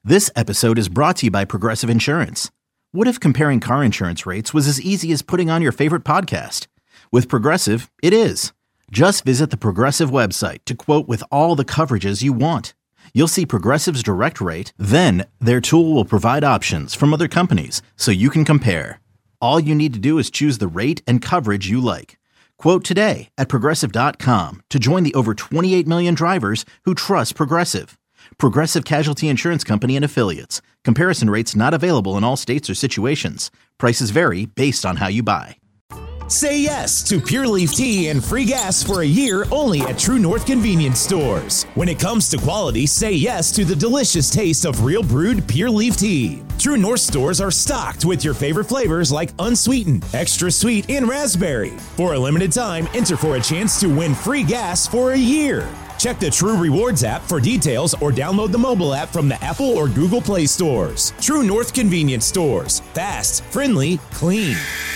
This episode is brought to you by Progressive Insurance. What if comparing car insurance rates was as easy as putting on your favorite podcast? With Progressive, it is. Just visit the Progressive website to quote with all the coverages you want. You'll see Progressive's direct rate, then their tool will provide options from other companies so you can compare. All you need to do is choose the rate and coverage you like. Quote today at Progressive.com to join the over 28 million drivers who trust Progressive. Progressive Casualty Insurance Company and Affiliates. Comparison rates not available in all states or situations. Prices vary based on how you buy. Say yes to Pure Leaf Tea and free gas for a year only at True North Convenience Stores. When it comes to quality, say yes to the delicious taste of real brewed Pure Leaf Tea. True North stores are stocked with your favorite flavors like unsweetened, extra sweet, and raspberry. For a limited time, enter for a chance to win free gas for a year. Check the True Rewards app for details or download the mobile app from the Apple or Google Play stores. True North Convenience Stores. Fast, friendly, clean.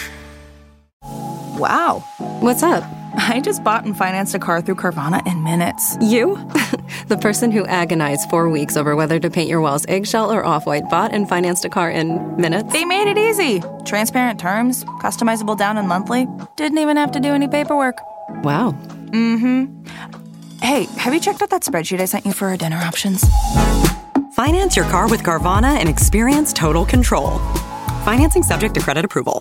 Wow. What's up? I just bought and financed a car through Carvana in minutes. You? The person who agonized 4 weeks over whether to paint your walls eggshell or off-white bought and financed a car in minutes? They made it easy. Transparent terms, customizable down and monthly. Didn't even have to do any paperwork. Wow. Mm-hmm. Hey, have you checked out that spreadsheet I sent you for our dinner options? Finance your car with Carvana and experience total control. Financing subject to credit approval.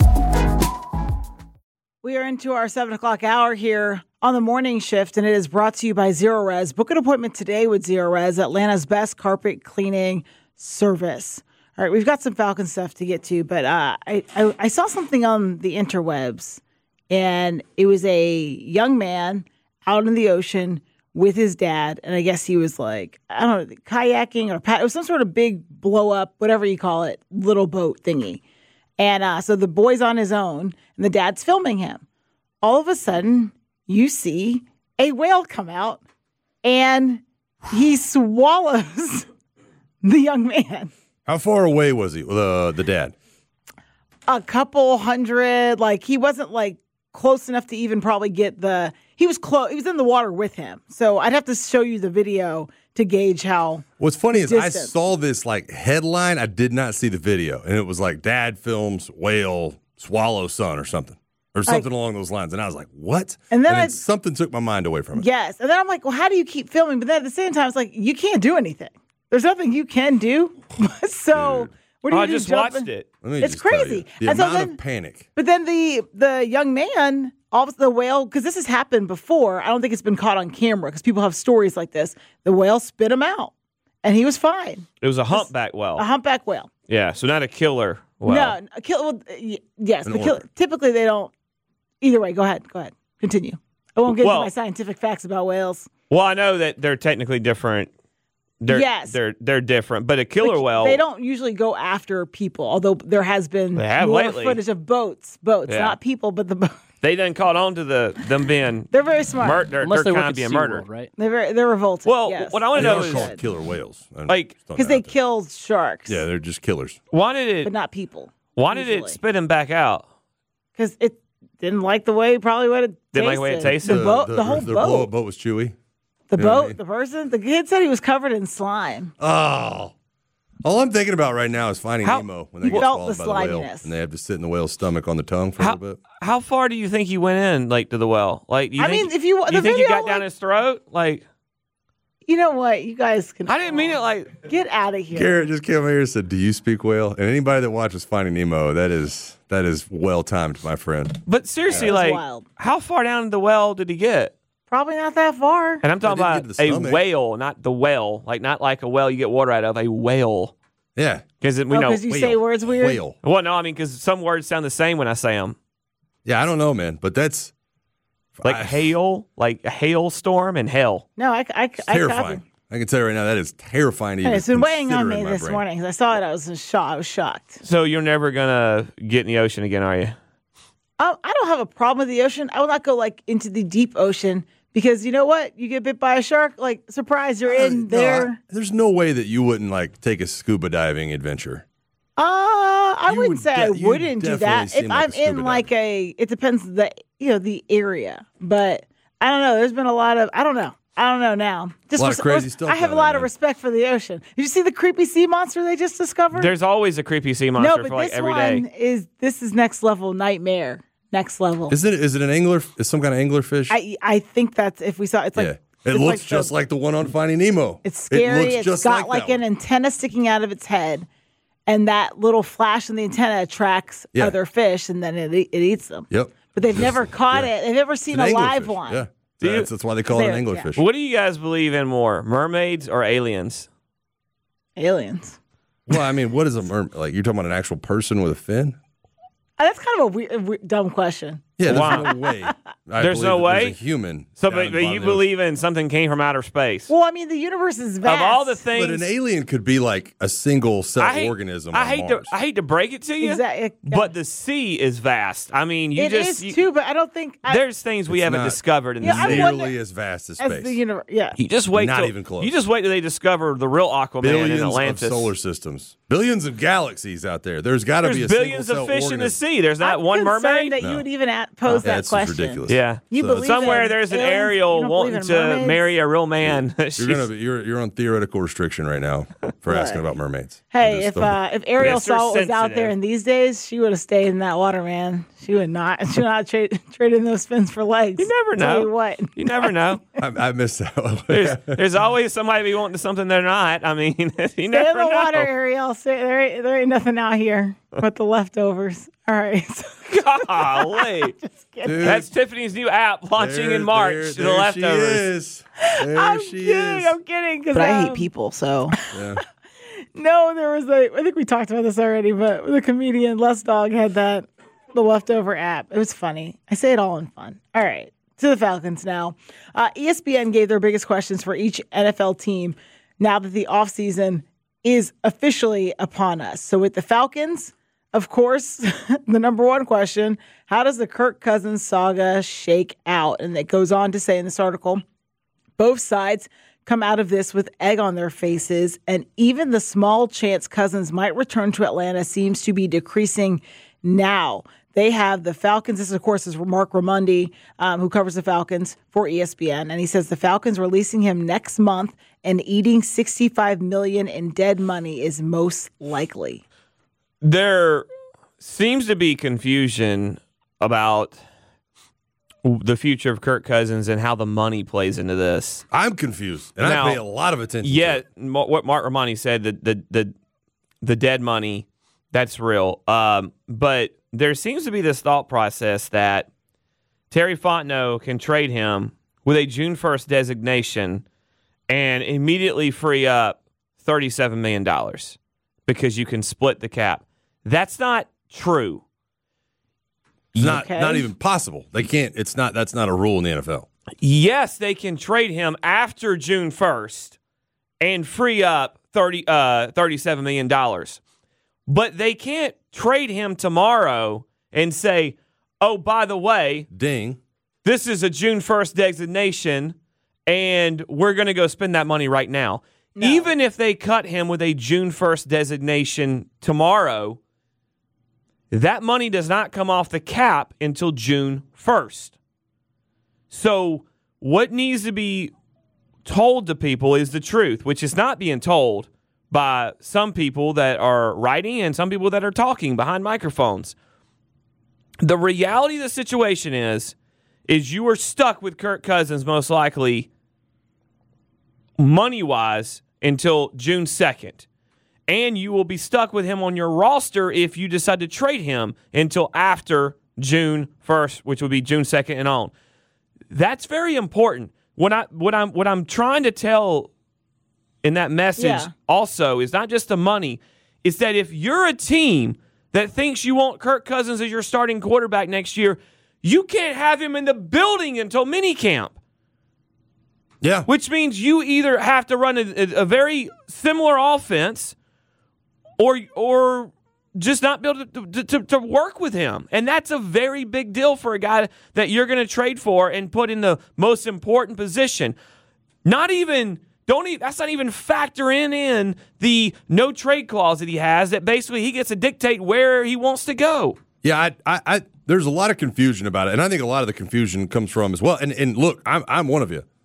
We are into our 7 o'clock hour here on the morning shift, and it is brought to you by Zero Res. Book an appointment today with Zero Res, Atlanta's best carpet cleaning service. All right, we've got some Falcon stuff to get to, but I saw something on the interwebs, and it was a young man out in the ocean with his dad, and I guess he was like, I don't know, kayaking or it was some sort of big blow up, whatever you call it, little boat thingy. And so the boy's on his own, and the dad's filming him. All of a sudden, you see a whale come out, and he swallows the young man. How far away was he, the dad? A couple hundred. Like, he wasn't, like, close enough to even probably get the... He was close. He was in the water with him. So I'd have to show you the video to gauge how. What's funny is distance. I saw this like headline. I did not see the video, and it was like dad films whale swallow son or something along those lines. And I was like, what? And then something took my mind away from it. Yes, and then I'm like, well, how do you keep filming? But then at the same time, it's like you can't do anything. There's nothing you can do. So. Dude. What do you I do? just watched it. It's crazy. The amount of panic. But then the young man, the whale, because this has happened before. I don't think it's been caught on camera because people have stories like this. The whale spit him out, and he was fine. It was a humpback whale. A humpback whale. Yeah, so not a killer whale. No, yes. Typically, they don't. Either way, go ahead. Continue. I won't get into my scientific facts about whales. Well, I know that they're technically different. They're different, but a killer whale. They don't usually go after people, although there has been more footage of boats, not people, but the boats. They done caught on to them being. They're very smart. Unless they kind work of being at murdered, SeaWorld, right? They're revolting. Well, yes. what I want to know is called killer whales, like because they kill sharks. Yeah, they're just killers. Why did it? But not people. Why did it spit him back out? Because it didn't like the way probably what it tasted. Didn't like the way it tasted. The boat, the whole boat. The boat was chewy. The boat, the person, the kid said he was covered in slime. Oh. All I'm thinking about right now is Finding Nemo when they get swallowed by the whale. And they have to sit in the whale's stomach on the tongue for a little bit. How far do you think he went in, like, to the whale? Like, if you think he got down his throat? Like, you know what? You guys can. I didn't mean it like. Get out of here. Garrett just came over here and said, "Do you speak whale?" And anybody that watches Finding Nemo, that is well timed, my friend. But seriously, wild. How far down the well did he get? Probably not that far. And I'm talking about a whale, not the whale. Like, not like a well you get water out of, a whale. Yeah. Because we know. Because you say words weird? Whale. Well, no, I mean, because some words sound the same when I say them. Yeah, I don't know, man. But that's. Like hail, like a hailstorm and hell. No, I terrifying. I can tell you right now, that is terrifying. It's been weighing on me this morning. Because I saw it, I was shocked. So you're never going to get in the ocean again, are you? I don't have a problem with the ocean. I will not go into the deep ocean. Because you know what? You get bit by a shark, surprise, you're in there. There's no way that you wouldn't, take a scuba diving adventure. I wouldn't say I wouldn't do that. If I'm in it depends the area. But I don't know. There's been a lot of, I don't know. I don't know now. Just a lot of crazy stuff. I have a lot of respect for the ocean. Did you see the creepy sea monster they just discovered? There's always a creepy sea monster for like every day. This is next level nightmare. Next level. Is it an angler? Is some kind of anglerfish? I think that's if we saw it's like it looks like just like the one on Finding Nemo. It's scary. It's got like an antenna sticking out of its head, and that little flash in the antenna attracts other fish, and then it eats them. Yep. But they've never caught it. They've never seen a live one. Yeah. That's why they call it an anglerfish. What do you guys believe in more, mermaids or aliens? Aliens. Well, I mean, what is a mermaid? Like, you're talking about an actual person with a fin? That's kind of a weird, dumb question. Yeah, there's no way. There's no way? There's a human. So, but you believe in something came from outer space? Well, I mean, the universe is vast. Of all the things. But an alien could be like a single cell organism on Mars. I hate to break it to you, but the sea is vast. I mean, it is too, but I don't think... there's things we haven't discovered in the sea. Nearly as vast as space. As the universe, You just wait Not even close. You just wait till they discover the real Aquaman in Atlantis. Billions of solar systems. Billions of galaxies out there. There's got to be a billions of fish in the sea. There's not one mermaid. That you would even pose that question. Ridiculous. Yeah, somewhere there's an Ariel wanting to marry a real man. You're on theoretical restriction right now for asking about mermaids. Hey, if Ariel saw what was out there in these days, she would have stayed in that water, man. She would not. She would not trade in those fins for legs. You never know. Tell you what. You never know. I missed that one. There's always somebody be wanting something they're not. I mean, you never know. Stay in the water, Ariel. There ain't nothing out here but the leftovers. All right. Golly. That's Tiffany's new app launching in March. The Leftovers. I'm kidding. But I hate people, so. Yeah. No, there was I think we talked about this already, but the comedian Les Dog had the Leftover app. It was funny. I say it all in fun. All right. To the Falcons now. ESPN gave their biggest questions for each NFL team now that the offseason is officially upon us. So with the Falcons, of course, the number one question, how does the Kirk Cousins saga shake out? And it goes on to say in this article, both sides come out of this with egg on their faces, and even the small chance Cousins might return to Atlanta seems to be decreasing now. They have the Falcons. This, of course, is Mark Raimondi, who covers the Falcons for ESPN. And he says the Falcons releasing him next month and eating $65 million in dead money is most likely. There seems to be confusion about the future of Kirk Cousins and how the money plays into this. I'm confused, and I pay a lot of attention to it. What Mark Raimondi said, the dead money, that's real. But there seems to be this thought process that Terry Fontenot can trade him with a June 1st designation and immediately free up $37 million because you can split the cap. That's not true. It's not even possible. They can't. It's not. That's not a rule in the NFL. Yes, they can trade him after June 1st and free up $37 million. But they can't trade him tomorrow and say, oh, by the way, ding, this is a June 1st designation, and we're going to go spend that money right now. No. Even if they cut him with a June 1st designation tomorrow, that money does not come off the cap until June 1st. So what needs to be told to people is the truth, which is not being told by some people that are writing and some people that are talking behind microphones. The reality of the situation is you are stuck with Kirk Cousins most likely money-wise until June 2nd. And you will be stuck with him on your roster if you decide to trade him until after June 1st, which will be June 2nd and on. That's very important. What I'm trying to tell in that message also is not just the money. It's that if you're a team that thinks you want Kirk Cousins as your starting quarterback next year, you can't have him in the building until minicamp. Yeah. Which means you either have to run a very similar offense or just not be able to work with him. And that's a very big deal for a guy that you're going to trade for and put in the most important position. That's not even factoring in the no trade clause that he has that basically he gets to dictate where he wants to go. Yeah, I there's a lot of confusion about it. And I think a lot of the confusion comes from as well. And look, I'm one of you.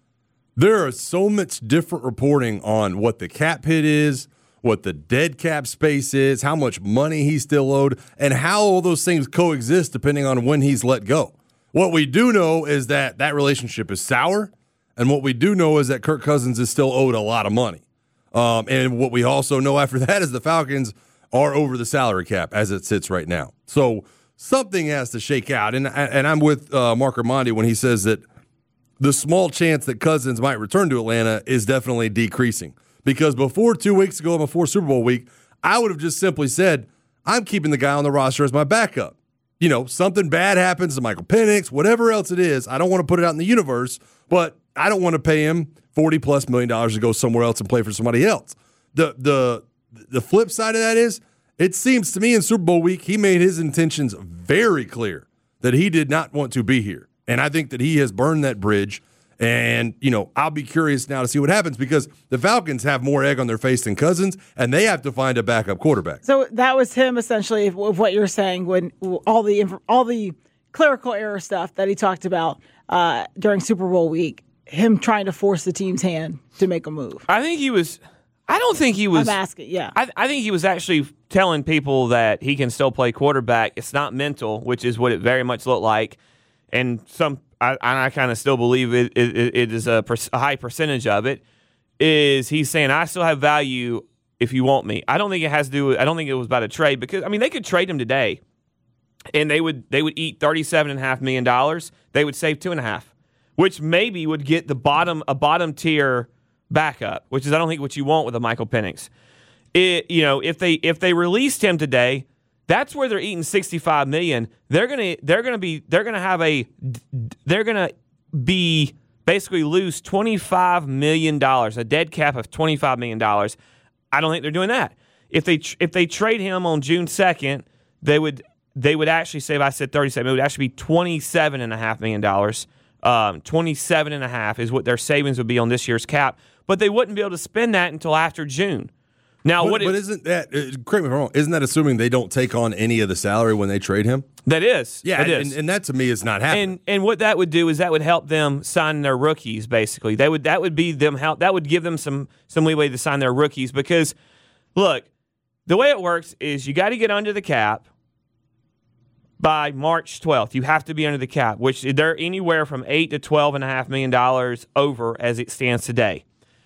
There are so much different reporting on what the cap hit is, what the dead cap space is, how much money he's still owed, and how all those things coexist depending on when he's let go. What we do know is that that relationship is sour, and what we do know is that Kirk Cousins is still owed a lot of money. And what we also know after that is the Falcons are over the salary cap as it sits right now. So something has to shake out. And I'm with Mark Armandi when he says that the small chance that Cousins might return to Atlanta is definitely decreasing. Because before 2 weeks ago, before Super Bowl week, I would have just simply said, I'm keeping the guy on the roster as my backup. You know, something bad happens to Michael Penix, whatever else it is. I don't want to put it out in the universe, but I don't want to pay him $40+ million to go somewhere else and play for somebody else. The flip side of that is, it seems to me in Super Bowl week, he made his intentions very clear that he did not want to be here. And I think that he has burned that bridge. And, you know, I'll be curious now to see what happens because the Falcons have more egg on their face than Cousins, and they have to find a backup quarterback. So that was him essentially of what you're saying when all the clerical error stuff that he talked about during Super Bowl week, him trying to force the team's hand to make a move. I don't think he was. I'm asking, yeah. I think he was actually telling people that he can still play quarterback. It's not mental, which is what it very much looked like. And I kind of still believe it is a high percentage of it, is he's saying, I still have value if you want me. I don't think it has to do with, I don't think it was about a trade because, I mean, they could trade him today and they would eat $37.5 million. They would save $2.5 million, which maybe would get a bottom tier backup, which is I don't think what you want with a Michael Penix. If they released him today, that's where they're eating $65 million. They're gonna basically lose $25 million, a dead cap of $25 million. I don't think they're doing that. If they trade him on June 2nd, they would actually save. I said 37. It would actually be $27.5 million. 27.5 is what their savings would be on this year's cap, but they wouldn't be able to spend that until after June. Now, but isn't that, correct me if I'm wrong, isn't that assuming they don't take on any of the salary when they trade him? That is. Yeah, it is. And that to me is not happening. And what that would do is that would help them sign their rookies, basically. That would give them some leeway to sign their rookies because, look, the way it works is you got to get under the cap by March 12th. You have to be under the cap, which they're anywhere from $8 to $12.5 million over as it stands today.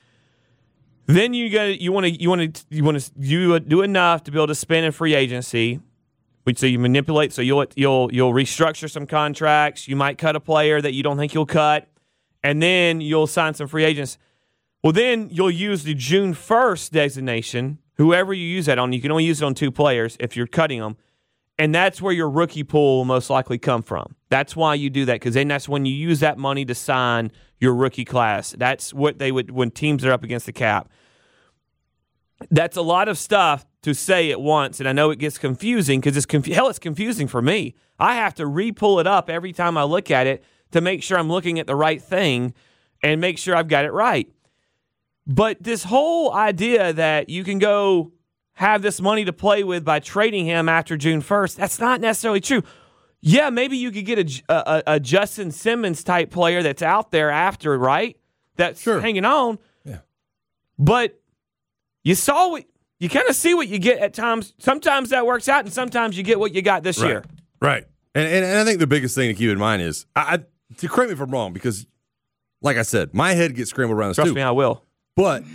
Then you want to do enough to be able to spend in free agency, which so you manipulate. So you'll restructure some contracts. You might cut a player that you don't think you'll cut, and then you'll sign some free agents. Well, then you'll use the June 1st designation. Whoever you use that on, you can only use it on 2 players if you're cutting them, and that's where your rookie pool will most likely come from. That's why you do that because then that's when you use that money to sign your rookie class. That's what they would when teams are up against the cap. That's a lot of stuff to say at once, and I know it gets confusing because it's confusing for me. I have to re-pull it up every time I look at it to make sure I'm looking at the right thing and make sure I've got it right. But this whole idea that you can go have this money to play with by trading him after June 1st, that's not necessarily true. Yeah, maybe you could get a Justin Simmons type player that's out there after, right? That's hanging on. Yeah. But you kind of see what you get at times. Sometimes that works out, and sometimes you get what you got this year. Right. And I think the biggest thing to keep in mind is, to correct me if I'm wrong, because, like I said, my head gets scrambled around this Trust too. me, I will. But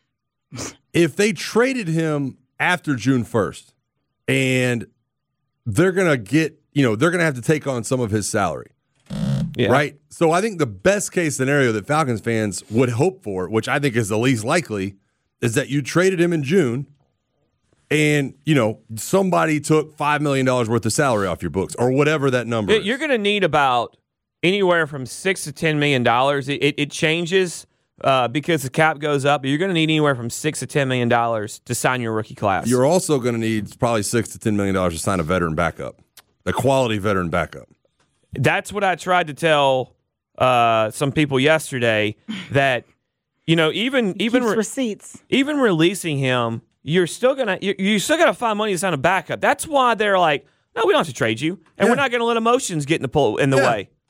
if they traded him after June 1st, and they're going to have to take on some of his salary. Yeah. Right? So I think the best case scenario that Falcons fans would hope for, which I think is the least likely, is that you traded him in June and, somebody took $5 million worth of salary off your books or whatever that number is. You're going to need about anywhere from $6 to $10 million. It changes because the cap goes up, but you're going to need anywhere from $6 to $10 million to sign your rookie class. You're also going to need probably $6 to $10 million to sign a veteran backup, a quality veteran backup. That's what I tried to tell some people yesterday that, even receipts. Even releasing him, you're still gonna find money to sign a backup. That's why they're like, no, we don't have to trade you, and we're not going to let emotions get in the way.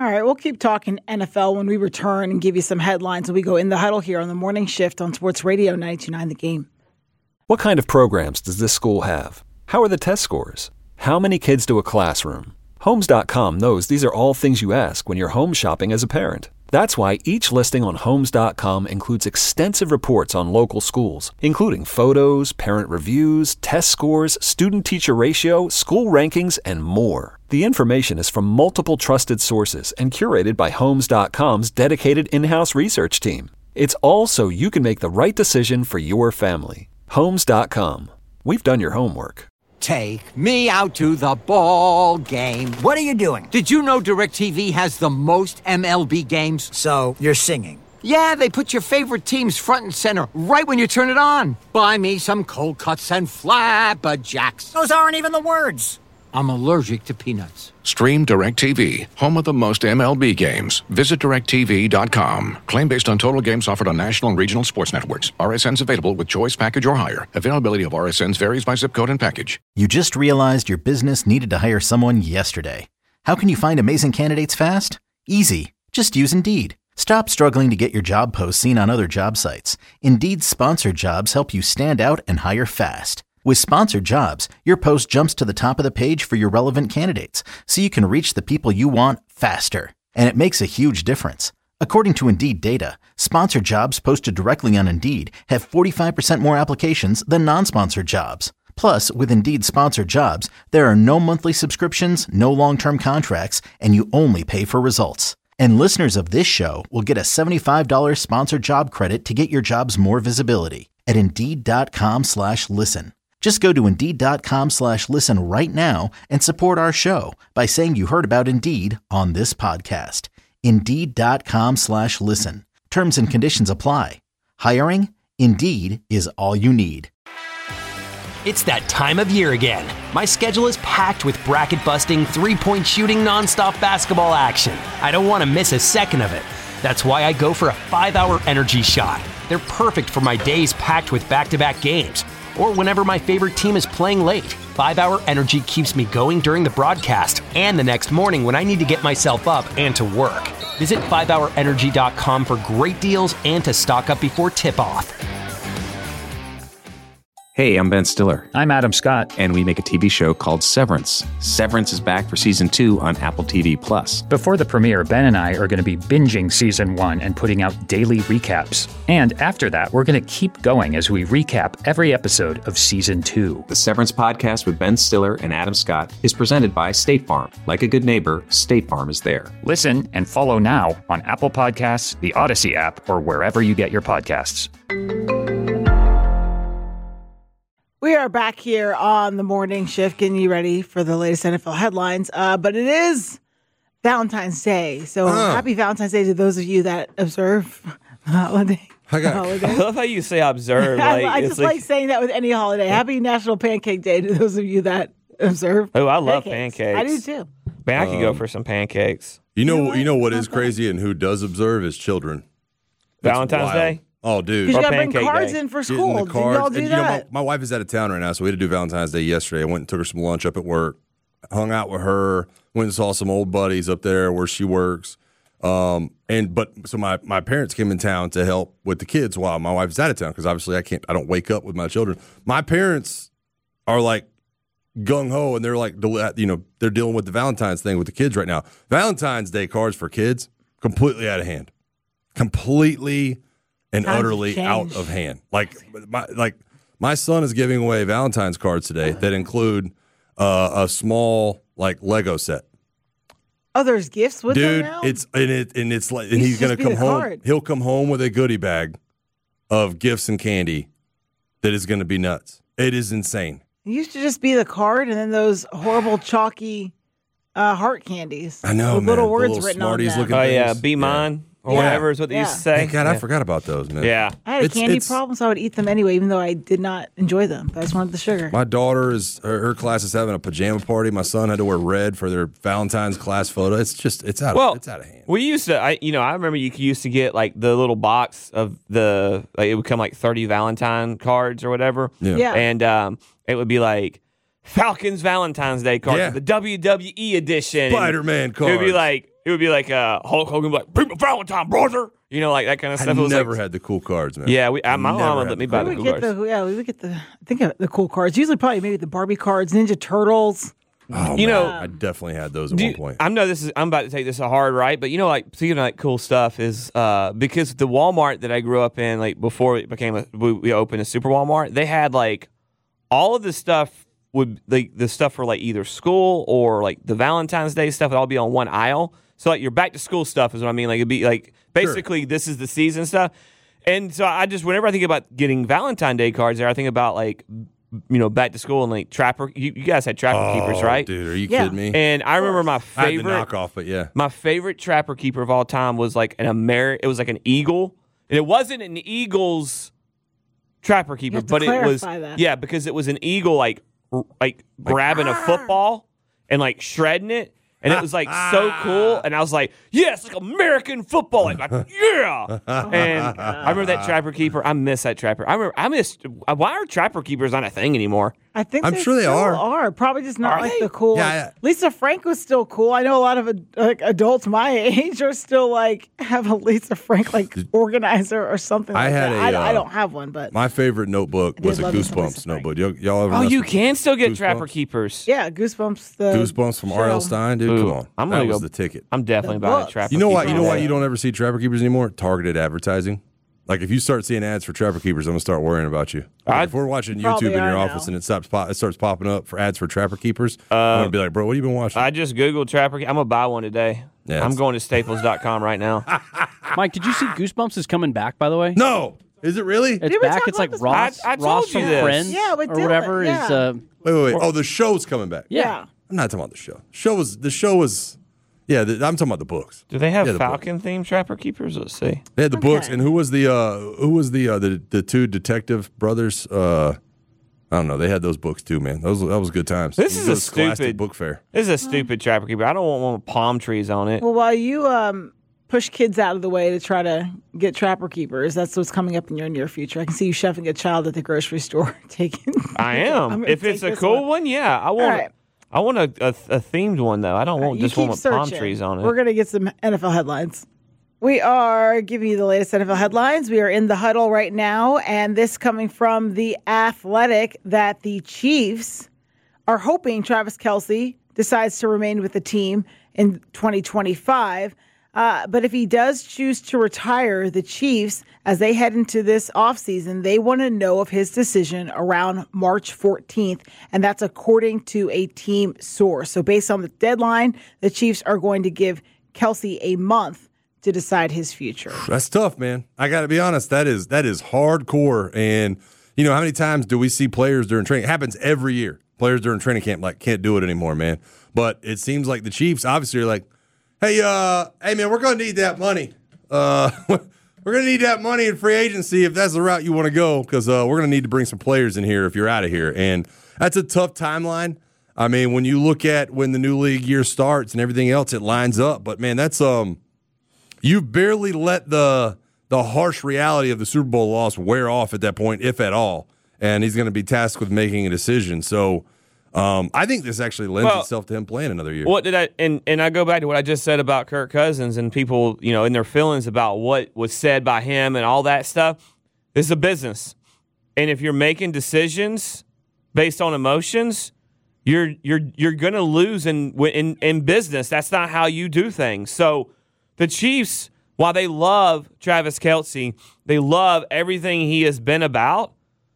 All right, we'll keep talking NFL when we return and give you some headlines when we go in the huddle here on the morning shift on Sports Radio 92.9 The Game. What kind of programs does this school have? How are the test scores? How many kids do a classroom? Homes.com knows these are all things you ask when you're home shopping as a parent. That's why each listing on Homes.com includes extensive reports on local schools, including photos, parent reviews, test scores, student-teacher ratio, school rankings, and more. The information is from multiple trusted sources and curated by Homes.com's dedicated in-house research team. It's all so you can make the right decision for your family. Homes.com. We've done your homework. Take me out to the ball game. What are you doing? Did you know DirecTV has the most MLB games? So, you're singing. Yeah, they put your favorite teams front and center right when you turn it on. Buy me some cold cuts and flapjacks. Those aren't even the words. I'm allergic to peanuts. Stream DirecTV, home of the most MLB games. Visit DirecTV.com. Claim based on total games offered on national and regional sports networks. RSNs available with choice package or higher. Availability of RSNs varies by zip code and package. You just realized your business needed to hire someone yesterday. How can you find amazing candidates fast? Easy. Just use Indeed. Stop struggling to get your job posts seen on other job sites. Indeed's sponsored jobs help you stand out and hire fast. With sponsored jobs, your post jumps to the top of the page for your relevant candidates, so you can reach the people you want faster. And it makes a huge difference. According to Indeed data, sponsored jobs posted directly on Indeed have 45% more applications than non-sponsored jobs. Plus, with Indeed sponsored jobs, there are no monthly subscriptions, no long-term contracts, and you only pay for results. And listeners of this show will get a $75 sponsored job credit to get your jobs more visibility at Indeed.com/listen. Just go to Indeed.com/listen right now and support our show by saying you heard about Indeed on this podcast. Indeed.com/listen. Terms and conditions apply. Hiring? Indeed is all you need. It's that time of year again. My schedule is packed with bracket-busting, three-point shooting, nonstop basketball action. I don't want to miss a second of it. That's why I go for a 5-hour energy shot. They're perfect for my days packed with back-to-back games, or whenever my favorite team is playing late. 5-hour energy keeps me going during the broadcast and the next morning when I need to get myself up and to work. Visit 5hourenergy.com for great deals and to stock up before tip-off. Hey, I'm Ben Stiller. I'm Adam Scott. And we make a TV show called Severance. Severance is back for Season 2 on Apple TV+. Before the premiere, Ben and I are going to be binging Season 1 and putting out daily recaps. And after that, we're going to keep going as we recap every episode of Season 2. The Severance podcast with Ben Stiller and Adam Scott is presented by State Farm. Like a good neighbor, State Farm is there. Listen and follow now on Apple Podcasts, the Odyssey app, or wherever you get your podcasts. We are back here on the morning shift, getting you ready for the latest NFL headlines. But it is Valentine's Day. So happy Valentine's Day to those of you that observe the holiday. I love how you say observe. Like, I just like saying that with any holiday. Happy National Pancake Day to those of you that observe. Oh, I love pancakes. I do too. Man, I could go for some pancakes. You know what is crazy and who does observe is children. Valentine's Day? Oh, dude. Because you got to bring cards in for school. Did y'all do that? My wife is out of town right now, so we had to do Valentine's Day yesterday. I went and took her some lunch up at work, hung out with her, went and saw some old buddies up there where she works. So my parents came in town to help with the kids while my wife's out of town because obviously I don't wake up with my children. My parents are like gung ho and they're like, they're dealing with the Valentine's thing with the kids right now. Valentine's Day cards for kids completely out of hand, completely and utterly out of hand. Like my son is giving away Valentine's cards today that include a small like Lego set. Oh, there's gifts with them now? It's he's gonna come home. Card. He'll come home with a goodie bag of gifts and candy that is gonna be nuts. It is insane. It used to just be the card and then those horrible chalky heart candies. I know, with man. little words little written on them. looking Oh things. yeah, be mine. Or whatever is what they used to say. Hey, God, I forgot about those, man. Yeah. I had a candy problem, so I would eat them anyway, even though I did not enjoy them. But I just wanted the sugar. My daughter her class is having a pajama party. My son had to wear red for their Valentine's class photo. It's out of hand. We used to, I remember you used to get like the little box of it would come like 30 Valentine cards or whatever. Yeah. And it would be like Falcons Valentine's Day cards, the WWE edition. Spider-Man cards. It would be like it would be like Hulk Hogan, like "Bring me Valentine, brother," like that kind of stuff. I it was never had the cool cards, man. Yeah, my mom would let me buy the cool cards. We would get the cool cards. Usually, probably maybe the Barbie cards, Ninja Turtles. Oh, man. I definitely had those at one point. I'm about to take this a hard right, but speaking of cool stuff is because the Walmart that I grew up in, before it became we opened a Super Walmart, they had all of the stuff the stuff for either school or the Valentine's Day stuff would all be on one aisle. So your back to school stuff is what I mean. It'd be basically this is the season stuff. And so I just whenever I think about getting Valentine's Day cards there, I think about back to school and Trapper. You guys had Trapper Keepers, right? Dude, are you kidding me? And I remember my favorite I had the knockoff, but yeah, my favorite Trapper Keeper of all time was It was an eagle, and it wasn't an Eagles Trapper Keeper, but it was because it was an eagle grabbing a football and shredding it. And it was so cool, and I was like, "Yes, American football!" Yeah. And I remember that Trapper Keeper. I miss that Trapper. I missed. Why are Trapper Keepers not a thing anymore? I think I'm sure they are. Probably just not the cool. Yeah. Lisa Frank was still cool. I know a lot of adults my age are still have a Lisa Frank organizer or something. I had that. I don't have one, but my favorite notebook was a Goosebumps notebook. Y'all ever? Oh, you can still get Goosebumps? Trapper Keepers. Yeah, Goosebumps. Goosebumps from R.L. Stein, dude. Come on, that was the ticket. I'm definitely buying a Trapper. You know Keeper. why? You know why you don't ever see Trapper Keepers anymore? Targeted advertising. If you start seeing ads for Trapper Keepers, I'm gonna start worrying about you. If we're watching YouTube in your office and it starts popping up for ads for Trapper Keepers, I'm gonna be like, bro, what have you been watching? I just Googled Trapper. I'm gonna buy one today. Yeah, I'm going to Staples.com right now. Mike, did you see Goosebumps is coming back? By the way, no. Is it really? It's back. It's Ross. I told Ross you from this. Friends, or whatever is. Wait. Oh, the show's coming back. Yeah. I'm not talking about the show. The show was. Yeah, I'm talking about the books. Do they have Falcon themed Trapper Keepers? Let's see. They had the books, and who was the two detective brothers? I don't know. They had those books too, man. That was good times. This is a stupid book fair. This is a stupid Trapper Keeper. I don't want one with palm trees on it. Well, while you push kids out of the way to try to get Trapper Keepers, that's what's coming up in your near future. I can see you shoving a child at the grocery store taking. I am. If it's a cool one, yeah, I want. Right. I want a themed one, though. I don't want just one with palm trees on it. We're going to get some NFL headlines. We are giving you the latest NFL headlines. We are in the huddle right now, and this coming from The Athletic that the Chiefs are hoping Travis Kelce decides to remain with the team in 2025. But if he does choose to retire, the Chiefs, as they head into this offseason, they want to know of his decision around March 14th, and that's according to a team source. So based on the deadline, the Chiefs are going to give Kelce a month to decide his future. That's tough, man. I got to be honest. That is hardcore. And, how many times do we see players during training? It happens every year. Players during training camp can't do it anymore, man. But it seems like the Chiefs obviously are like, hey, man, we're going to need that money. We're going to need that money in free agency if that's the route you want to go, because we're going to need to bring some players in here if you're out of here. And that's a tough timeline. I mean, when you look at when the new league year starts and everything else, it lines up. But, man, that's you've barely let the harsh reality of the Super Bowl loss wear off at that point, if at all. And he's going to be tasked with making a decision. So, I think this actually lends itself to him playing another year. What did and I go back to what I just said about Kirk Cousins and people, in their feelings about what was said by him and all that stuff. It's a business. And if you're making decisions based on emotions, you're going to lose in business. That's not how you do things. So the Chiefs, while they love Travis Kelce, they love everything he has been about,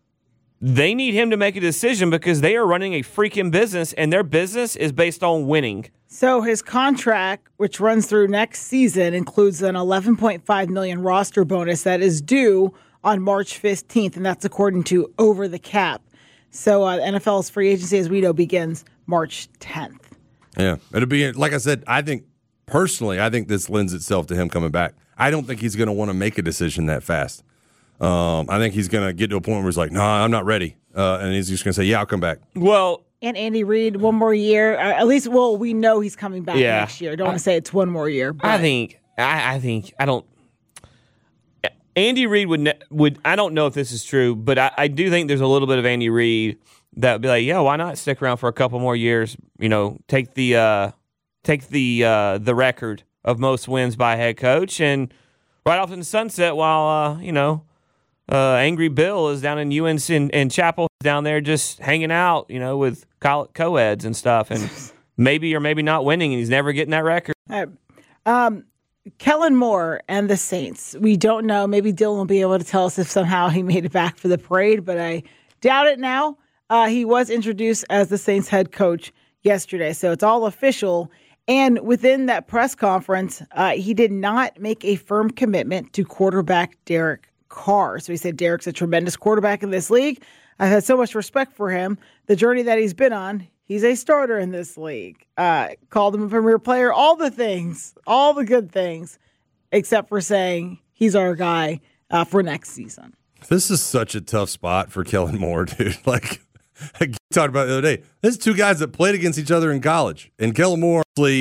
they need him to make a decision because they are running a freaking business, and their business is based on winning. So his contract, which runs through next season, includes an $11.5 million roster bonus that is due on March 15th, and that's according to Over the Cap. So NFL's free agency, as we know, begins March 10th. Yeah, it'll be, like I said, I think this lends itself to him coming back. I don't think he's going to want to make a decision that fast. I think he's going to get to a point where he's like, no, I'm not ready. And he's just going to say, yeah, I'll come back. Well, and Andy Reid, one more year. At least, we know he's coming back next year. I don't want to say it's one more year. But. Andy Reid would, I don't know if this is true, but I do think there's a little bit of Andy Reid that would be like, yeah, why not stick around for a couple more years? Take the record of most wins by a head coach, and right off in the sunset while, Angry Bill is down in UNC and Chapel down there just hanging out, with co-eds and stuff, and maybe or maybe not winning, and he's never getting that record. Kellen Moore and the Saints. We don't know. Maybe Dylan will be able to tell us if somehow he made it back for the parade, but I doubt it now. He was introduced as the Saints head coach yesterday, so it's all official. And within that press conference, he did not make a firm commitment to quarterback Derek Carr. So he said, Derek's a tremendous quarterback in this league. I've had so much respect for him. The journey that he's been on, he's a starter in this league. Called him a premier player, all the things, all the good things, except for saying he's our guy for next season. This is such a tough spot for Kellen Moore, dude. Like I talked about the other day. There's two guys that played against each other in college. And Kellen Moore,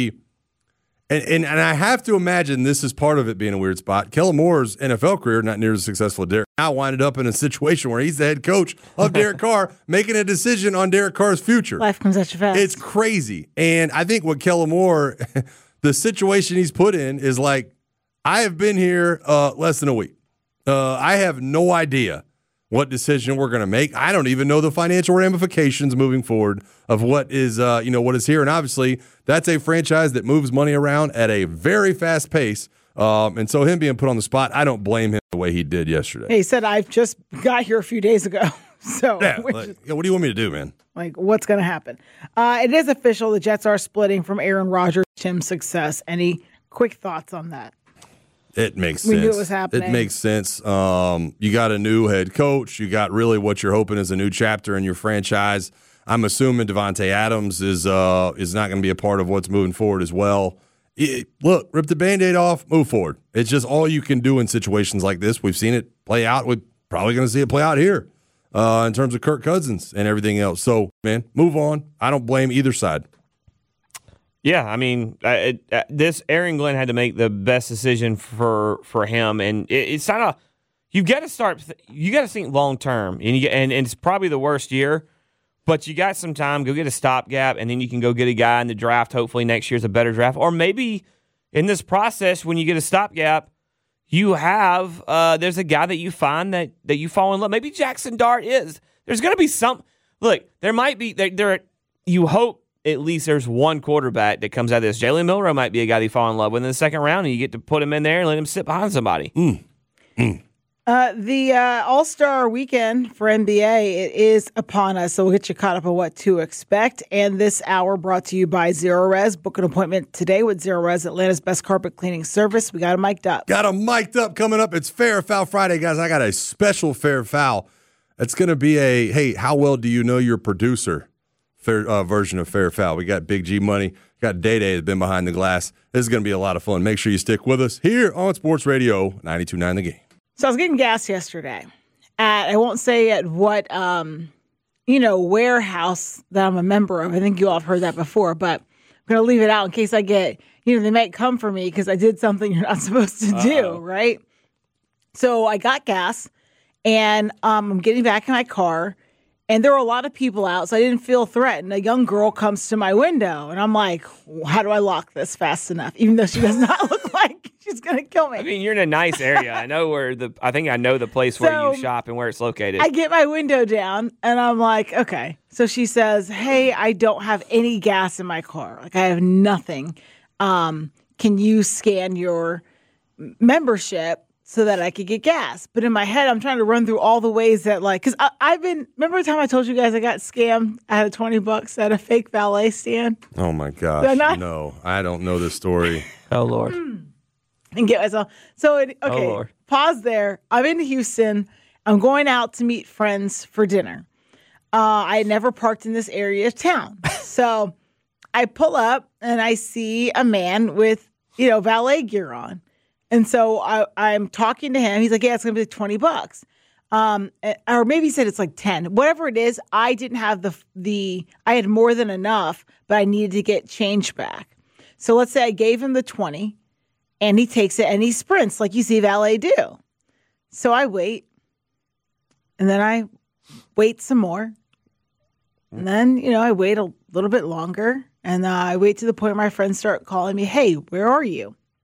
and I have to imagine this is part of it being a weird spot. Kellen Moore's NFL career, not near as successful as Derek, now winded up in a situation where he's the head coach of Derek Carr, making a decision on Derek Carr's future. Life comes at you fast. It's crazy. And I think what Kellen Moore, the situation he's put in is like, I have been here less than a week. I have no idea what decision we're going to make. I don't even know the financial ramifications moving forward of what is, what is here. And obviously, that's a franchise that moves money around at a very fast pace. And so him being put on the spot, I don't blame him the way he did yesterday. He said, I've just got here a few days ago. So yeah, what do you want me to do, man? Like, what's going to happen? It is official. The Jets are splitting from Aaron Rodgers' Tim's success. Any quick thoughts on that? It makes sense. We knew it was happening. It makes sense. You got a new head coach. You got really what you're hoping is a new chapter in your franchise. I'm assuming Devontae Adams is not going to be a part of what's moving forward as well. Look, rip the Band-Aid off, move forward. It's just all you can do in situations like this. We've seen it play out. We're probably going to see it play out here in terms of Kirk Cousins and everything else. So, man, move on. I don't blame either side. Yeah, I mean, this Aaron Glenn had to make the best decision for him, and it's kind of you got to think long term, and it's probably the worst year, but you got some time. Go get a stopgap, and then you can go get a guy in the draft. Hopefully, next year's a better draft, or maybe in this process, when you get a stopgap, you have there's a guy that you find that you fall in love. Maybe Jackson Dart is. There's going to be some. Look, there might be there. You hope. At least there's one quarterback that comes out of this. Jalen Milroe might be a guy that you fall in love with in the second round, and you get to put him in there and let him sit behind somebody. The All-Star weekend for NBA, it is upon us, so we'll get you caught up on what to expect. And this hour brought to you by Zero Res. Book an appointment today with Zero Res, Atlanta's best carpet cleaning service. We got them mic'd up. Got them mic'd up coming up. It's Fair or Foul Friday, guys. I got a special Fair or Foul. It's going to be hey, how well do you know your producer? Version of Fair or Foul. We got Big G Money, got Day Day that's been behind the glass. This is going to be a lot of fun. Make sure you stick with us here on Sports Radio 92.9 The Game. So I was getting gas yesterday at, I won't say at what, warehouse that I'm a member of. I think you all have heard that before, but I'm going to leave it out in case I get, they might come for me because I did something you're not supposed to do, right? So I got gas and I'm getting back in my car. And there were a lot of people out, so I didn't feel threatened. A young girl comes to my window, and I'm like, how do I lock this fast enough? Even though she does not look like she's going to kill me. I mean, you're in a nice area. I know I think I know the place where you shop and where it's located. I get my window down, and I'm like, okay. So she says, hey, I don't have any gas in my car. Like, I have nothing. Can you scan your membership so that I could get gas? But in my head, I'm trying to run through all the ways that, because remember the time I told you guys I got scammed out of $20 at a fake valet stand? Oh my gosh. No, I don't know this story. Oh, Lord. And get myself. So, pause there. I'm in Houston. I'm going out to meet friends for dinner. I had never parked in this area of town. So I pull up and I see a man with, valet gear on. And so I'm talking to him. He's like, yeah, it's going to be $20. Or maybe he said it's like 10. Whatever it is, I didn't have I had more than enough, but I needed to get change back. So let's say I gave him the 20 and he takes it and he sprints like you see valet do. So I wait and then I wait some more. And then, I wait a little bit longer and I wait to the point where my friends start calling me, hey, where are you?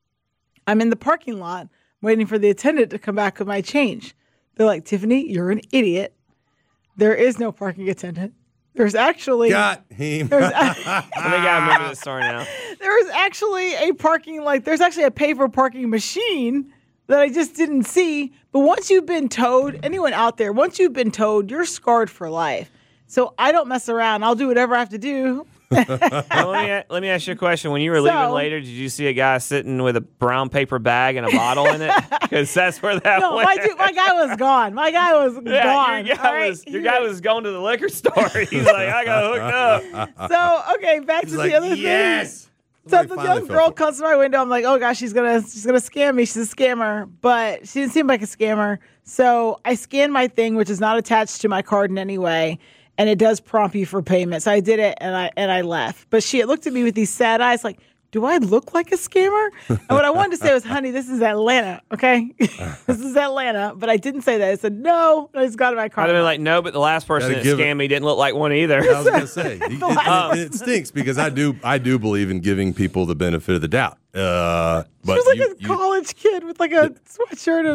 I'm in the parking lot waiting for the attendant to come back with my change. They're like, Tiffany, you're an idiot. There is no parking attendant. There's actually got him. I think I remember this story now. There is actually there's actually a paper parking machine that I just didn't see. But once you've been towed, anyone out there, once you've been towed, you're scarred for life. So I don't mess around. I'll do whatever I have to do. Well, let me ask you a question. When you were leaving later, did you see a guy sitting with a brown paper bag and a bottle in it? Because that's where that went. My guy was gone. My guy was gone. Your guy was going to the liquor store. He's like, I got hooked up. So, okay, back to the other thing. So the young girl comes to my window. I'm like, oh gosh, she's gonna scam me. She's a scammer, but she didn't seem like a scammer. So I scanned my thing, which is not attached to my card in any way. And it does prompt you for payment. So I did it and I left. But she looked at me with these sad eyes like, do I look like a scammer? And what I wanted to say was, honey, this is Atlanta, okay? This is Atlanta. But I didn't say that. I said, no. I just got in my car. I'd have been like, no, but the last person that scammed me didn't look like one either. I was going to say. It stinks because I do believe in giving people the benefit of the doubt. But she was like a college kid with like a sweatshirt.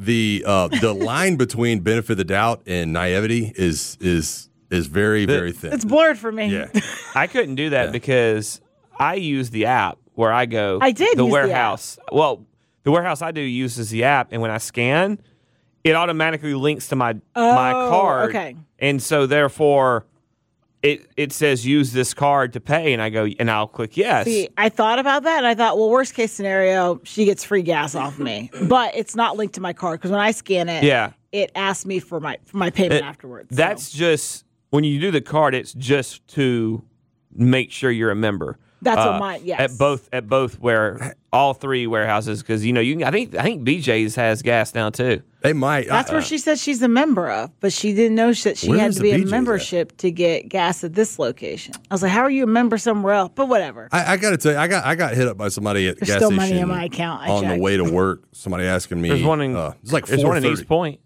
The line between benefit of the doubt and naivety is very, very thin. It's blurred for me. Yeah. I couldn't do that because I use the app where I go. I did the use warehouse. The app. Well, the warehouse I do uses the app, and when I scan, it automatically links to my card. Okay. And so therefore, it says use this card to pay, and I go and I'll click yes. See, I thought about that, and I thought, well, worst case scenario, she gets free gas off me, but it's not linked to my card because when I scan it, it asks me for my payment afterwards. That's just when you do the card. It's just to make sure you're a member. That's what mine. Yes. At both where all three warehouses, because you can. I think BJ's has gas now too. They might. That's where she said she's a member of, but she didn't know that she had to be a membership to get gas at this location. I was like, how are you a member somewhere else? But whatever. I got to tell you, I got hit up by somebody at the gas still station money in my account. on the way to work. Somebody asking me. There's one in. It's like there's one in 4:30. East Point.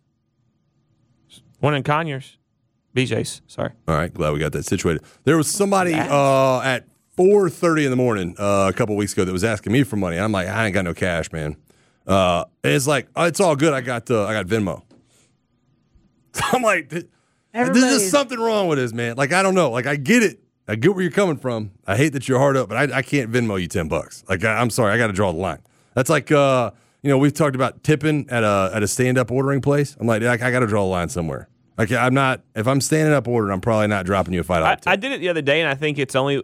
One in Conyers. BJ's. Sorry. All right, glad we got that situated. There was somebody at 4:30 in the morning a couple weeks ago that was asking me for money. I'm like, I ain't got no cash, man. And it's like, oh, it's all good. I got Venmo. I'm like, there's just something wrong with this, man. Like, I don't know. Like, I get it. I get where you're coming from. I hate that you're hard up, but I can't Venmo you $10. Like, I'm sorry. I got to draw the line. That's like, we've talked about tipping at a stand-up ordering place. I'm like, I got to draw a line somewhere. Like, I'm not. If I'm standing up ordering, I'm probably not dropping you a $5 tip. I did it the other day, and I think it's only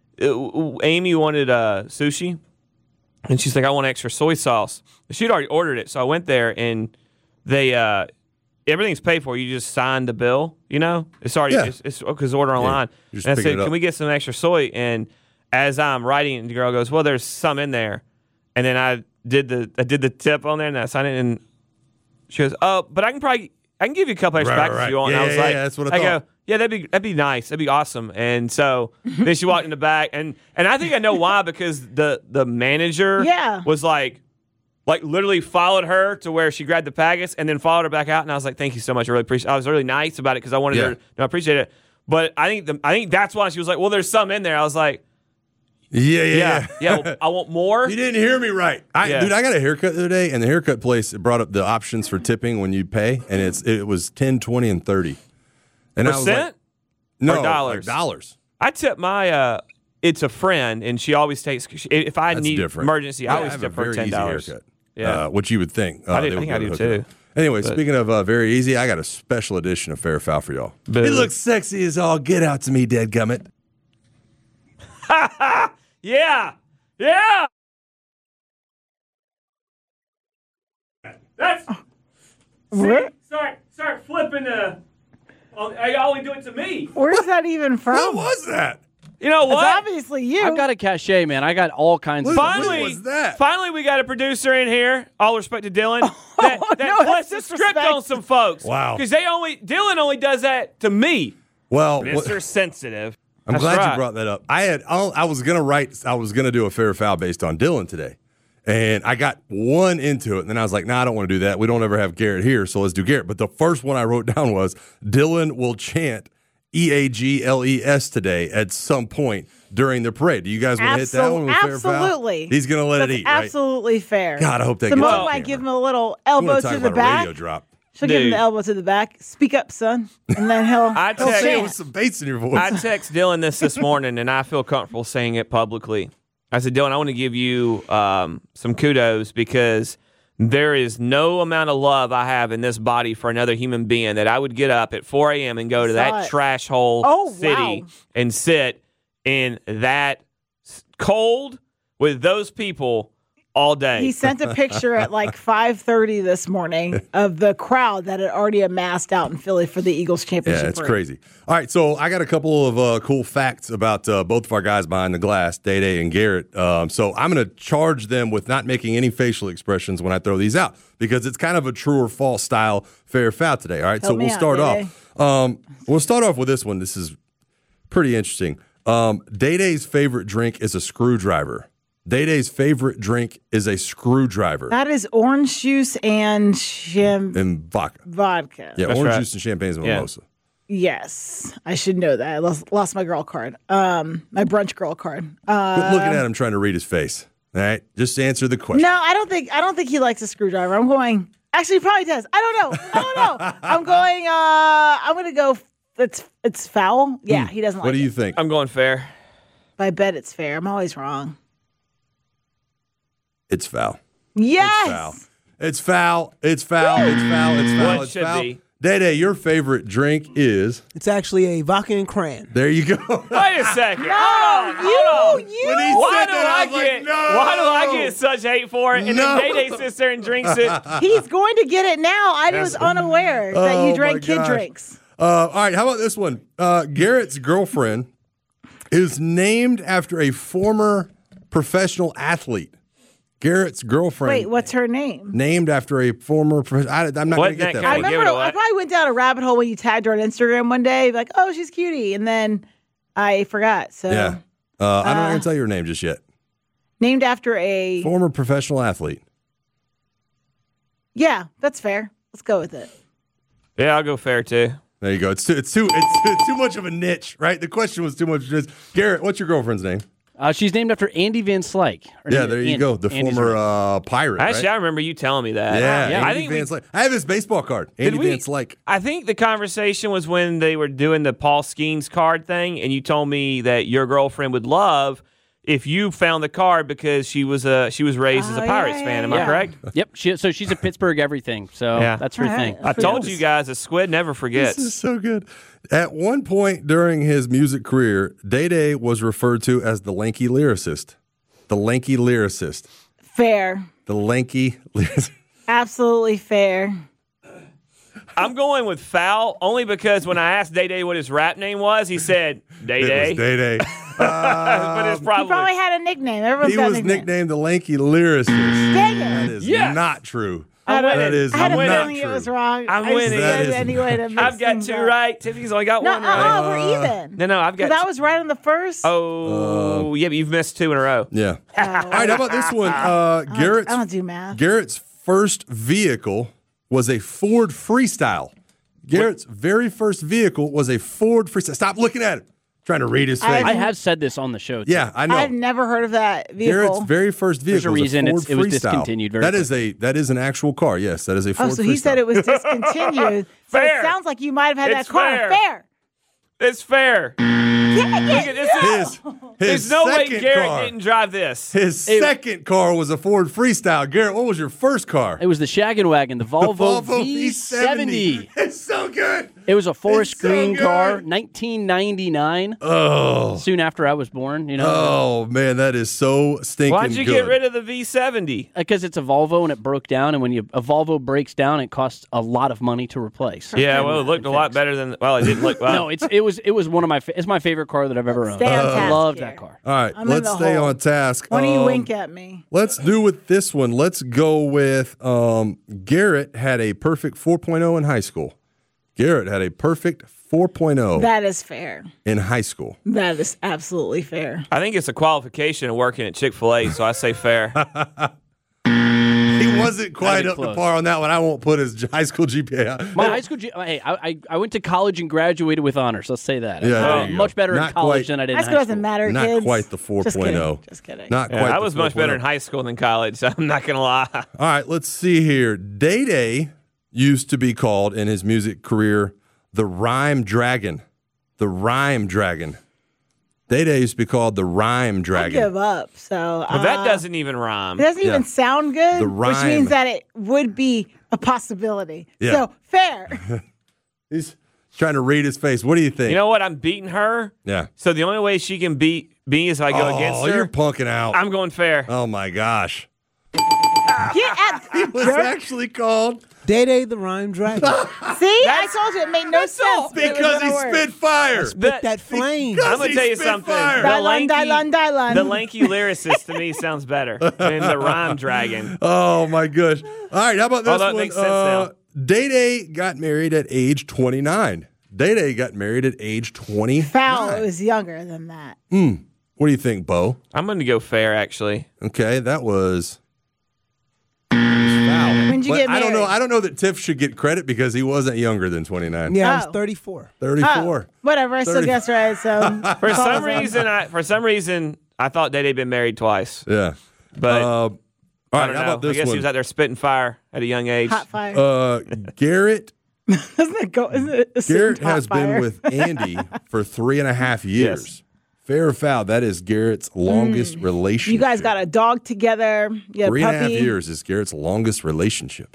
Amy wanted sushi, and she's like, I want extra soy sauce. She'd already ordered it, so I went there, and they everything's paid for. You just sign the bill. It's already it's because order online. Yeah, and I said, can we get some extra soy? And as I'm writing it, the girl goes, well, there's some in there, and then I did the tip on there, and I signed it, and she goes, oh, but I can give you a couple extra packages if you want. Yeah, and I was like, that's what I thought. go, yeah, that'd be nice. That'd be awesome. And so then she walked in the back, and I think I know why, because the manager was like literally followed her to where she grabbed the packets and then followed her back out. And I was like, thank you so much. I really appreciate it. I was really nice about it because I wanted her to appreciate it. But I think that's why she was like, well, there's some in there. I was like, yeah. Well, I want more. You didn't hear me right. Dude, I got a haircut the other day, and the haircut place brought up the options for tipping when you pay, and it was 10, 20, and 30. And I was like, no, or dollars? Like dollars. I tip my it's a friend, and she always takes. If I need emergency, I always tip her $10. Yeah, which you would think. I think I do too. Anyway, speaking of very easy, I got a special edition of Fair or Foul for y'all. Boo. It looks sexy as all get out to me, dadgummit. Yeah. That's start flipping the. I always do it to me. Where's that even from? What was that? You know what? It's obviously you. I've got a cachet, man. I got all kinds of Finally, what was that? Finally, we got a producer in here. All respect to Dylan. That flips the script on some folks. Wow. Because Dylan only does that to me. Well, Mr. Sensitive. I'm glad you brought that up. I was gonna do a Fair or Foul based on Dylan today, and I got one into it, and then I was like, I don't want to do that. We don't ever have Garrett here, so let's do Garrett. But the first one I wrote down was Dylan will chant EAGLES today at some point during the parade. Do you guys want to hit that one with fair foul? Absolutely. He's going to let it eat, right? Absolutely fair. God, I hope they get Simone that might camera. give him a little elbow to the back. Radio drop. She'll give him the elbow to the back. Speak up, son. And then he'll say it with some bass in your voice. I text Dylan this morning, and I feel comfortable saying it publicly. I said, Dylan, I want to give you some kudos because there is no amount of love I have in this body for another human being that I would get up at 4 a.m. and go to that trash hole city and sit in that cold with those people all day. He sent a picture at like 5:30 this morning of the crowd that had already amassed out in Philly for the Eagles championship. Yeah, it's parade. crazy. All right, so I got a couple of cool facts about both of our guys behind the glass, Day and Garrett. So I'm going to charge them with not making any facial expressions when I throw these out because it's kind of a true or false style fair foul today. All right, so we'll start off. We'll start off with this one. This is pretty interesting. Day-Day's favorite drink is a screwdriver. Day-Day's favorite drink is a screwdriver. That is orange juice and and vodka. Vodka. Yeah, orange juice and champagne and mimosa. Yes, I should know that. I lost my girl card. My brunch girl card. Quit looking at him trying to read his face. All right, just answer the question. No, I don't think he likes a screwdriver. I'm going. Actually, he probably does. I don't know. I'm going. I'm going to go. It's foul. Yeah, he doesn't like it. What do you think? I'm going fair. I bet it's fair. I'm always wrong. It's foul. Yes. It's foul. It's foul. It's foul. It's foul. What It's should foul. be? Day, your favorite drink is? It's actually a vodka and cran. There you go. Wait a second. No, Hold on. you. Why do I get such hate for it? And then Day sits there and drinks it. He's going to get it now. I was unaware that you drank kid drinks. All right, how about this one? Garrett's girlfriend is named after a former professional athlete. Garrett's girlfriend. Wait, what's her name? Named after a former professional. I'm not going to get that. I remember I probably went down a rabbit hole when you tagged her on Instagram one day, like, oh, she's cutie. And then I forgot. So Yeah. I'm not going to tell you her name just yet. Named after a Former professional athlete. Yeah, that's fair. Let's go with it. Yeah, I'll go fair too. There you go. It's too much of a niche, right? The question was too much. Garrett, what's your girlfriend's name? She's named after Andy Van Slyke. Yeah, there you go. The former pirate. Actually, right? I remember you telling me that. Yeah, I Andy Van Slyke. I have his baseball card. Andy Van Slyke. I think the conversation was when they were doing the Paul Skeens card thing, and you told me that your girlfriend would love if you found the card because she was raised as a Pirates fan. Am I correct? Yep. So she's a Pittsburgh everything. So that's her thing. I told you guys, a squid never forgets. This is so good. At one point during his music career, Day was referred to as the lanky lyricist. The lanky lyricist. Fair. The lanky lyricist. Absolutely fair. I'm going with foul only because when I asked Day what his rap name was, he said Day. It was Day. But it's He probably probably had a nickname. Everyone's He got a was nickname. nicknamed the lanky lyricist. Dang it. That is not true. I'm winning. That is I had a not feeling true. it was wrong. I'm I winning. said That it is anyway to mix I've got things two up. right. Tiffany's only got one right. We're even. No, I've got Because I was right on the first. Oh, yeah, but you've missed two in a row. Yeah. All right, how about this one? I don't do math. Garrett's first vehicle was a Ford Freestyle. Garrett's very first vehicle was a Ford Freestyle. Stop looking at it. Trying to read his face. I have said this on the show. Too. Yeah, I know. I've never heard of that vehicle. Garrett's very first vehicle There's a reason was a Ford it was Freestyle. discontinued very That is an actual car. Yes, that is a Ford Oh, so Freestyle. he said it was discontinued. So Fair. it sounds like you might have had It's that car. fair. It's fair. There's no way second Garrett car. didn't drive this. His second car was a Ford Freestyle. Garrett, what was your first car? It was the Shaggin' Wagon, the Volvo, V70. It's so good. It was a forest It's so green good. car, 1999. Oh. Soon after I was born, you know. Oh, man, that is so stinking Why'd you good. get rid of the V70? Because it's a Volvo and it broke down, and when a Volvo breaks down, it costs a lot of money to replace. Yeah, well, it looked a lot better than. Well, it didn't look. Well, No, it was one of my it's my favorite car that I've ever owned. Stay on task I loved here. that car. All right, I'm in let's the stay hole. on task. Why don't you wink at me? Let's do with this one. Let's go with Garrett had a perfect 4.0 in high school. Garrett had a perfect 4.0 That is fair. in high school. That is absolutely fair. I think it's a qualification of working at Chick-fil-A, so I say fair. He wasn't quite up to par on that one. I won't put his high school GPA. My high school I went to college and graduated with honors. Let's say that. Yeah, much better in college than I did in high school. High school doesn't matter, Not kids. quite the 4.0. Just kidding. Not quite. I was much better in high school than college, so I'm not going to lie. All right, let's see here. Day Day used to be called in his music career the Rhyme Dragon. The Rhyme Dragon. Day Day used to be called the Rhyme Dragon. I give up. So Well, that doesn't even rhyme. It doesn't even sound good, The which rhyme. means that it would be a possibility. Yeah. So fair. He's trying to read his face. What do you think? You know what? I'm beating her. Yeah. So the only way she can beat me is if I go against her. Oh, you're punking out. I'm going fair. Oh, my gosh. Get at It was actually called Day Day the Rhyme Dragon. See, I told you it made no sense. but it was because he gonna work. spit fire. Spit that flame. I'm going to tell you something. Dylon, Dylon. The lanky lyricist to me sounds better than the Rhyme Dragon. Oh, my gosh. All right, how about this Although it one? makes sense now. Day Day got married at age 29. Day Day got married at age 29. Foul was younger than that. What do you think, Bo? I'm going to go fair, actually. Okay, that was foul. When'd you But get I don't know. married? I don't know that Tiff should get credit because he wasn't younger than 29. Yeah, I was Oh. 34. 34. Whatever, I still 30. guessed right. So For some reason, I thought Day Day had been married twice. Yeah. But all I right, don't how know. about this I guess one? he was out there spitting fire at a young age. hot fire. Garrett Doesn't it go? Isn't it assumed Garrett hot has fire? been with Andy for 3.5 years. Yes. Fair or foul? That is Garrett's longest relationship. You guys got a dog together. You had a 3.5 puppy. years is Garrett's longest relationship.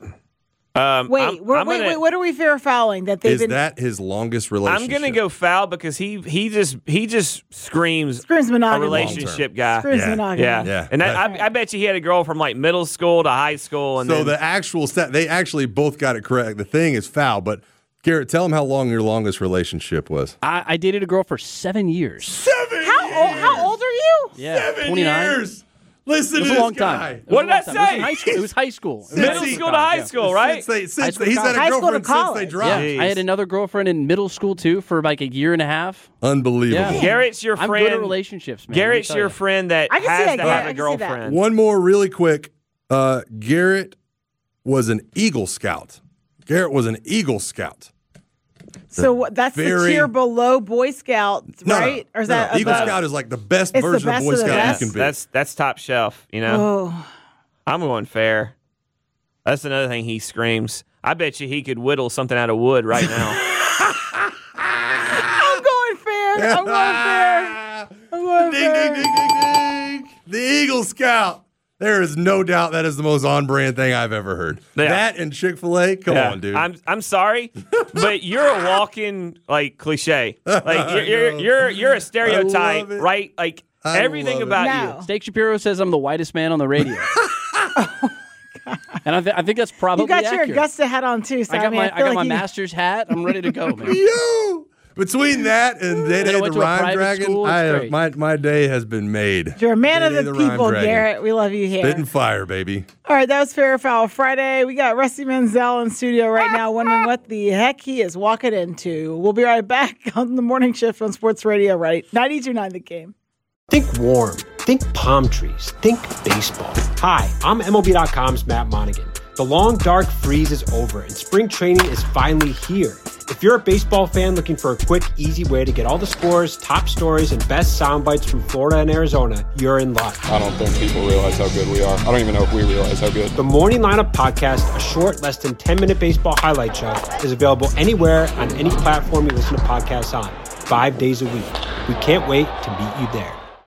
Wait, wait. What are we fair fouling? That they've Is been that his longest relationship? I'm going to go foul because he just screams monogamy. a relationship guy. Screams monogamy. Yeah. And I bet you he had a girl from like middle school to high school. And So then, the actual they actually both got it correct. The thing is foul, but Garrett, tell him how long your longest relationship was. I dated a girl for 7 years. 7 How old are you? Yeah, 7 29. years. Listen It was to a this long guy. time. What did I say? It was high school. middle school to high school, right? Since High school he's to had a college. High school to girlfriend since they college. dropped. Yeah, I had another girlfriend in middle school too for like a year and a half. Unbelievable. Yeah. Garrett's your I'm friend. good at relationships, man. Garrett's let me tell your you. friend that I can see has that, to Garrett. have I a can see that. girlfriend. One more really quick. Garrett was an Eagle Scout. Garrett was an Eagle Scout. So that's the tier below Boy Scout, right? Or is that Eagle above? Scout is like the best It's the version best of Boy of the Scout best? you can be. That's top shelf, you know. Oh. I'm going fair. That's another thing he screams. I bet you he could whittle something out of wood right now. I'm going fair. I'm going fair. I'm going Ding, fair. ding, ding, ding, ding. The Eagle Scout. There is no doubt that is the most on-brand thing I've ever heard. Yeah. That and Chick-fil-A? Come Yeah. on, dude. I'm sorry, but you're a walking like cliche. Like you're a stereotype, it. right? Like I everything love it. about No. Steak Shapiro says I'm the whitest man on the radio. And I think that's probably You got your accurate. Augusta hat on too, so I got mean, my I feel like you- master's hat. I'm ready to go, man. Yo! Between that and Day I Day the went to a Rhyme private Dragon, school, it's great. my day has been made. You're a man Day of Day the Rhyme people, Dragon. Garrett. We love you here. Spitting fire, baby. All right, that was Fair or Foul Friday. We got Rusty Menzel in studio right now, wondering what the heck he is walking into. We'll be right back on the morning shift on Sports Radio, right? 92.9 The Game. Think warm. Think palm trees. Think baseball. Hi, I'm MLB.com's Matt Monaghan. The long, dark freeze is over, and spring training is finally here. If you're a baseball fan looking for a quick, easy way to get all the scores, top stories, and best sound bites from Florida and Arizona, you're in luck. I don't think people realize how good we are. I don't even know if we realize how good. The Morning Lineup Podcast, a short, less than 10-minute baseball highlight show, is available anywhere on any platform you listen to podcasts on, 5 days a week. We can't wait to meet you there.